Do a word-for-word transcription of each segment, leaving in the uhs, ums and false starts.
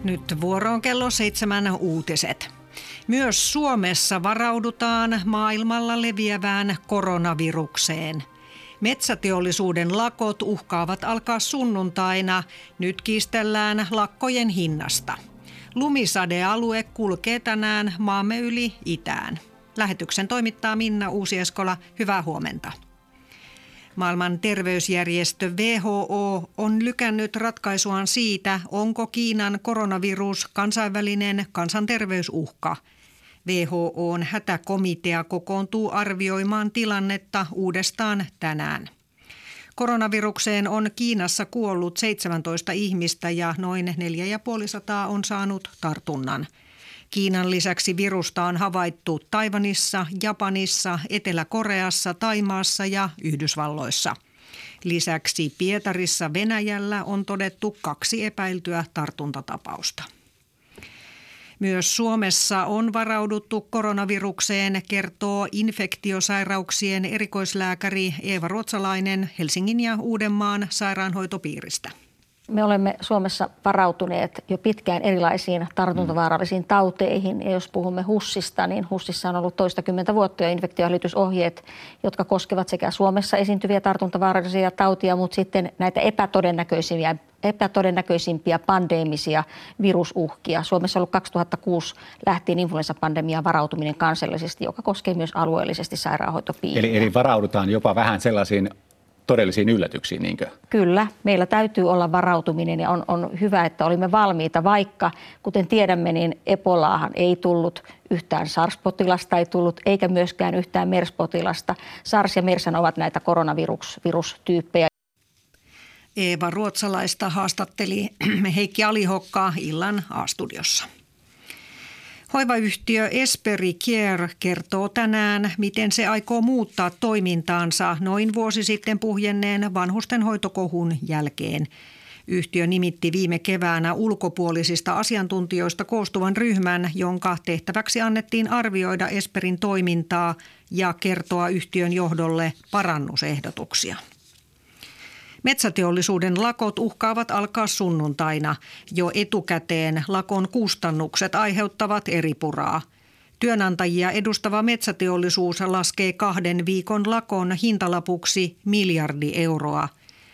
Nyt vuoroon kello seitsemän uutiset. Myös Suomessa varaudutaan maailmalla leviävään koronavirukseen. Metsäteollisuuden lakot uhkaavat alkaa sunnuntaina. Nyt kiistellään lakkojen hinnasta. Lumisadealue kulkee tänään maamme yli itään. Lähetyksen toimittaa Minna Uusieskola. Hyvää huomenta. Maailman terveysjärjestö W H O on lykännyt ratkaisuaan siitä, onko Kiinan koronavirus kansainvälinen kansanterveysuhka. W H O:n hätäkomitea kokoontuu arvioimaan tilannetta uudestaan tänään. Koronavirukseen on Kiinassa kuollut seitsemäntoista ihmistä ja noin neljäsataaviisikymmentä on saanut tartunnan. Kiinan lisäksi virusta on havaittu Taiwanissa, Japanissa, Etelä-Koreassa, Thaimaassa ja Yhdysvalloissa. Lisäksi Pietarissa Venäjällä on todettu kaksi epäiltyä tartuntatapausta. Myös Suomessa on varauduttu koronavirukseen, kertoo infektiosairauksien erikoislääkäri Eeva Ruotsalainen Helsingin ja Uudenmaan sairaanhoitopiiristä. Me olemme Suomessa varautuneet jo pitkään erilaisiin tartuntavaarallisiin tauteihin. Ja jos puhumme HUSista, niin HUSissa on ollut toistakymmentä vuotta jo infektiohälytysohjeet, jotka koskevat sekä Suomessa esiintyviä tartuntavaarallisia tautia, mutta sitten näitä epätodennäköisiä, epätodennäköisimpiä pandeemisia virusuhkia. Suomessa on ollut kaksituhattakuusi lähtien influenssapandemiaan varautuminen kansallisesti, joka koskee myös alueellisesti sairaanhoitopiiriä. Eli, eli varaudutaan jopa vähän sellaisiin todellisiin yllätyksiin, niinkö? Kyllä. Meillä täytyy olla varautuminen ja on, on hyvä, että olimme valmiita, vaikka kuten tiedämme, niin Ebolaahan ei tullut yhtään SARS-potilasta, ei tullut eikä myöskään yhtään MERS-potilasta. SARS ja MERS ovat näitä koronavirustyyppejä. Eeva Ruotsalaista haastatteli Heikki Alihokka illan A-studiossa. Hoivayhtiö Esperi Care kertoo tänään, miten se aikoo muuttaa toimintaansa noin vuosi sitten puhjenneen vanhustenhoitokohun jälkeen. Yhtiö nimitti viime keväänä ulkopuolisista asiantuntijoista koostuvan ryhmän, jonka tehtäväksi annettiin arvioida Esperin toimintaa ja kertoa yhtiön johdolle parannusehdotuksia. Metsäteollisuuden lakot uhkaavat alkaa sunnuntaina. Jo etukäteen lakon kustannukset aiheuttavat eripuraa. Työnantajia edustava metsäteollisuus laskee kahden viikon lakon hintalapuksi miljardi euroa.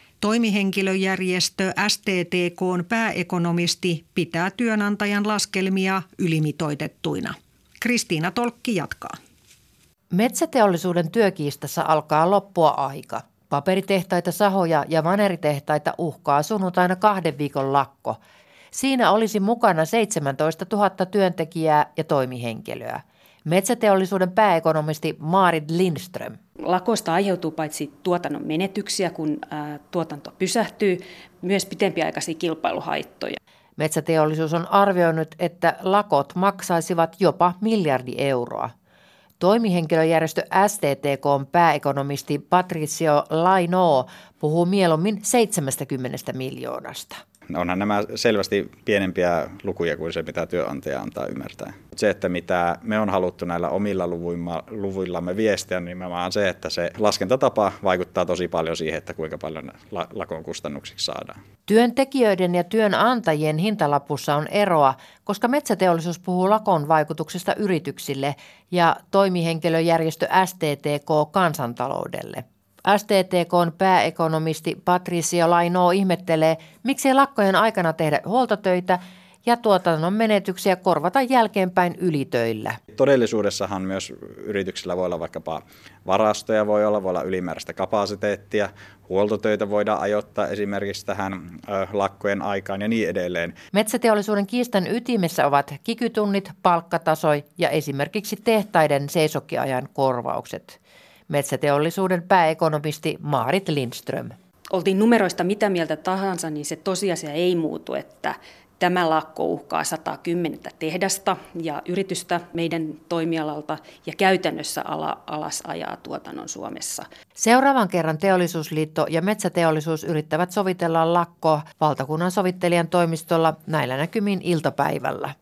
Toimihenkilöjärjestö S T T K:n pääekonomisti pitää työnantajan laskelmia ylimitoitettuina. Kristiina Tolkki jatkaa. Metsäteollisuuden työkiistassa alkaa loppua aika. Paperitehtaita, sahoja ja vaneritehtaita uhkaa sunnuntaina kahden viikon lakko. Siinä olisi mukana seitsemäntoistatuhatta työntekijää ja toimihenkilöä. Metsäteollisuuden pääekonomisti Maarit Lindström. Lakoista aiheutuu paitsi tuotannon menetyksiä, kun ää, tuotanto pysähtyy, myös pitempiaikaisia kilpailuhaittoja. Metsäteollisuus on arvioinut, että lakot maksaisivat jopa miljardi euroa. Toimihenkilöjärjestö S T T K:n pääekonomisti Patricio Lainoo puhuu mieluummin seitsemästäkymmenestä miljoonasta. Onhan nämä selvästi pienempiä lukuja kuin se, mitä työnantaja antaa ymmärtää. Se, että mitä me on haluttu näillä omilla luvuillamme viestiä, niin nimenomaan se, että se laskentatapa vaikuttaa tosi paljon siihen, että kuinka paljon lakon kustannuksiksi saadaan. Työntekijöiden ja työnantajien hintalapussa on eroa, koska metsäteollisuus puhuu lakon vaikutuksesta yrityksille ja toimihenkilöjärjestö S T T K kansantaloudelle. S T T K:n pääekonomisti Patricio Lainoo ihmettelee, miksei lakkojen aikana tehdä huoltotöitä ja tuotannon menetyksiä korvata jälkeenpäin ylitöillä. Todellisuudessahan myös yrityksillä voi olla vaikkapa varastoja, voi olla, voi olla ylimääräistä kapasiteettia, huoltotöitä voidaan ajoittaa esimerkiksi tähän ö, lakkojen aikaan ja niin edelleen. Metsäteollisuuden kiistan ytimessä ovat kikytunnit, palkkataso ja esimerkiksi tehtaiden seisokkiajan korvaukset. Metsäteollisuuden pääekonomisti Maarit Lindström. Oltiin numeroista mitä mieltä tahansa, niin se tosiasia ei muutu, että tämä lakko uhkaa sata kymmenen tehdasta ja yritystä meidän toimialalta ja käytännössä ala, alas ajaa tuotannon Suomessa. Seuraavan kerran Teollisuusliitto ja Metsäteollisuus yrittävät sovitella lakkoa valtakunnan sovittelijan toimistolla näillä näkymin iltapäivällä.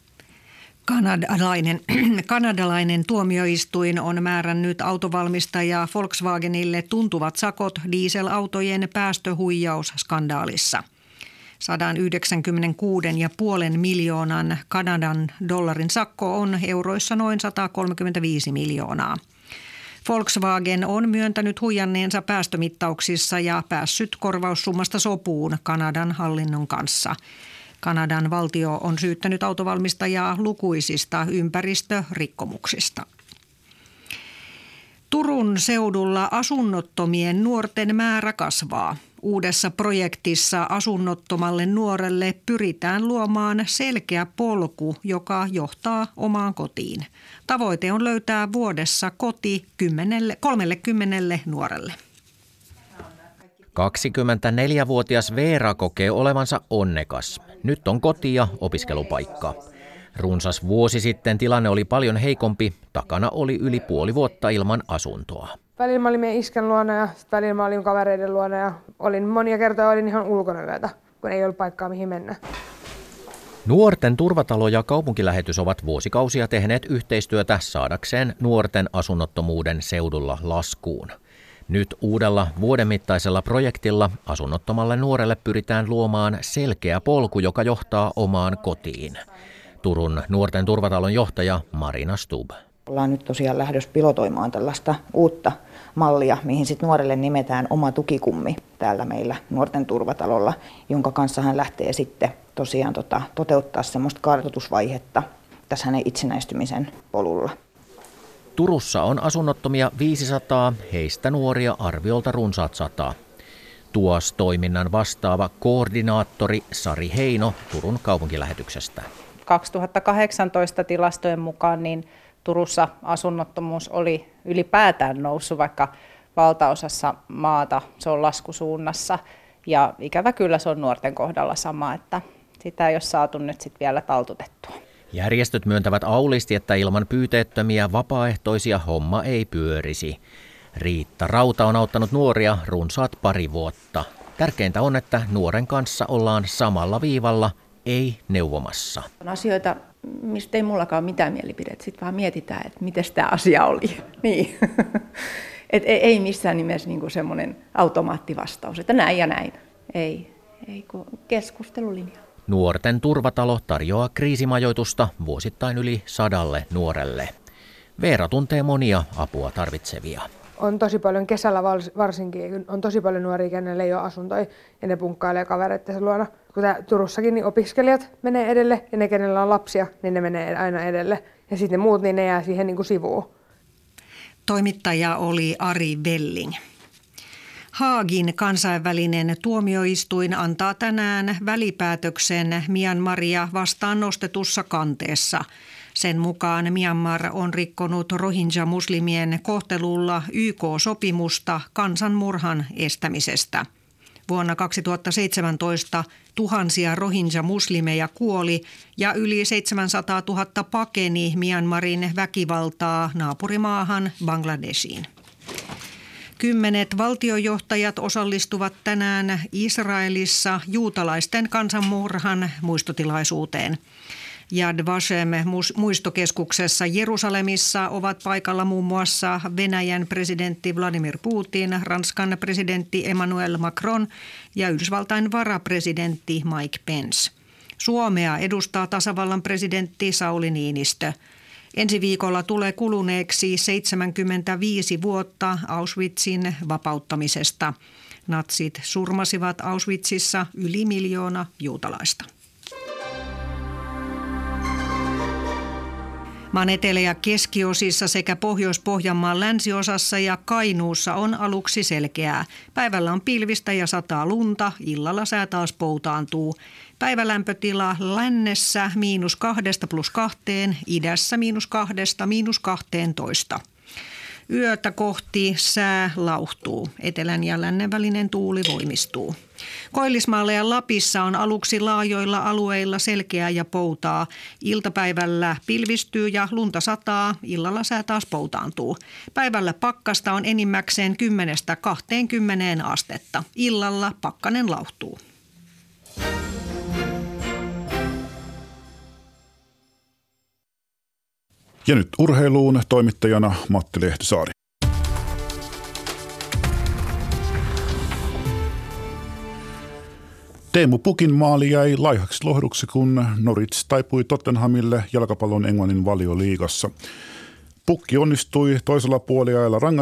Kanadalainen, kanadalainen tuomioistuin on määrännyt autovalmistaja Volkswagenille tuntuvat sakot dieselautojen päästöhuijausskandaalissa. sata yhdeksänkymmentäkuusi pilkku viisi miljoonan Kanadan dollarin sakko on euroissa noin sata kolmekymmentäviisi miljoonaa. Volkswagen on myöntänyt huijanneensa päästömittauksissa ja päässyt korvaussummasta sopuun Kanadan hallinnon kanssa. Kanadan valtio on syyttänyt autovalmistajaa lukuisista ympäristörikkomuksista. Turun seudulla asunnottomien nuorten määrä kasvaa. Uudessa projektissa asunnottomalle nuorelle pyritään luomaan selkeä polku, joka johtaa omaan kotiin. Tavoite on löytää vuodessa koti kolmellekymmenelle nuorelle. kaksikymmentäneljävuotias Veera kokee olevansa onnekas. Nyt on koti ja opiskelupaikka. Runsas vuosi sitten tilanne oli paljon heikompi. Takana oli yli puoli vuotta ilman asuntoa. Välillä mä olin meidän iskän luona ja sitten välillä mä olin kavereiden luona ja olin monia kertoja olin ihan ulkona yötä, kun ei ollut paikkaa mihin mennä. Nuorten turvatalo ja kaupunkilähetys ovat vuosikausia tehneet yhteistyötä saadakseen nuorten asunnottomuuden seudulla laskuun. Nyt uudella vuoden mittaisella projektilla asunnottomalle nuorelle pyritään luomaan selkeä polku, joka johtaa omaan kotiin. Turun nuorten turvatalon johtaja Marina Stubb. Ollaan nyt tosiaan lähdössä pilotoimaan tällaista uutta mallia, mihin sitten nuorelle nimetään oma tukikummi täällä meillä nuorten turvatalolla, jonka kanssa hän lähtee sitten tosiaan tota, toteuttaa semmoista kartoitusvaihetta tässä hänen itsenäistymisen polulla. Turussa on asunnottomia viisisataa, heistä nuoria arviolta runsaat sata. Tuos-toiminnan vastaava koordinaattori Sari Heino Turun kaupunkilähetyksestä. kaksituhattakahdeksantoista tilastojen mukaan niin Turussa asunnottomuus oli ylipäätään noussut, vaikka valtaosassa maata se on laskusuunnassa. Ja ikävä kyllä se on nuorten kohdalla sama, että sitä ei ole saatu nyt sit vielä taltutettua. Järjestöt myöntävät auliisti, että ilman pyyteettömiä vapaaehtoisia homma ei pyörisi. Riitta Rauta on auttanut nuoria runsaat pari vuotta. Tärkeintä on, että nuoren kanssa ollaan samalla viivalla, ei neuvomassa. On asioita, mistä ei mullakaan ole mitään mielipidettä. Sitten vaan mietitään, että miten tämä asia oli. Niin. Et ei missään nimessä niinku semmoinen automaattivastaus, että näin ja näin. Ei, ei kun keskustelulinja. Nuorten turvatalo tarjoaa kriisimajoitusta vuosittain yli sadalle nuorelle. Veera tuntee monia apua tarvitsevia. On tosi paljon kesällä varsinkin, on tosi paljon nuoria, kenelle ei ole asuntoja ja ne punkkailee kavereittensa luona. Kuten Turussakin, niin opiskelijat menee edelle ja ne, kenellä on lapsia, niin ne menee aina edelle. Ja sitten ne muut, niin ne jää siihen niin kuin sivuun. Toimittaja oli Ari Velling. Haagin kansainvälinen tuomioistuin antaa tänään välipäätöksen Myanmaria vastaan nostetussa kanteessa. Sen mukaan Myanmar on rikkonut Rohingya-muslimien kohtelulla Y K-sopimusta kansanmurhan estämisestä. Vuonna kaksituhattaseitsemäntoista tuhansia Rohingya-muslimeja kuoli ja yli seitsemänsataatuhatta pakeni Myanmarin väkivaltaa naapurimaahan Bangladeshiin. Kymmenet valtiojohtajat osallistuvat tänään Israelissa juutalaisten kansanmurhan muistotilaisuuteen. Yad Vashem-muistokeskuksessa Jerusalemissa ovat paikalla muun muassa Venäjän presidentti Vladimir Putin, Ranskan presidentti Emmanuel Macron ja Yhdysvaltain varapresidentti Mike Pence. Suomea edustaa tasavallan presidentti Sauli Niinistö. Ensi viikolla tulee kuluneeksi seitsemänkymmentäviisi vuotta Auschwitzin vapauttamisesta. Natsit surmasivat Auschwitzissa yli miljoona juutalaista. Maan etelä- ja keskiosissa sekä Pohjois-Pohjanmaan länsiosassa ja Kainuussa on aluksi selkeää. Päivällä on pilvistä ja sataa lunta, illalla sää taas poutaantuu. Päivälämpötila lännessä miinus kahdesta plus kahteen, idässä miinus kahdesta miinus kahteentoista. Yötä kohti sää lauhtuu. Etelän ja lännen välinen tuuli voimistuu. Koillismaalla ja Lapissa on aluksi laajoilla alueilla selkeää ja poutaa. Iltapäivällä pilvistyy ja lunta sataa, illalla sää taas poutaantuu. Päivällä pakkasta on enimmäkseen kymmenestä kahteenkymmeneen astetta. Illalla pakkanen lauhtuu. Ja nyt urheiluun toimittajana Matti Lehtisaari. Teemu Pukin maali jäi laihaksi lohduksi, kun Norwich taipui Tottenhamille jalkapallon Englannin Valioliigassa. Pukki onnistui toisella puoliajalla rangaistuksen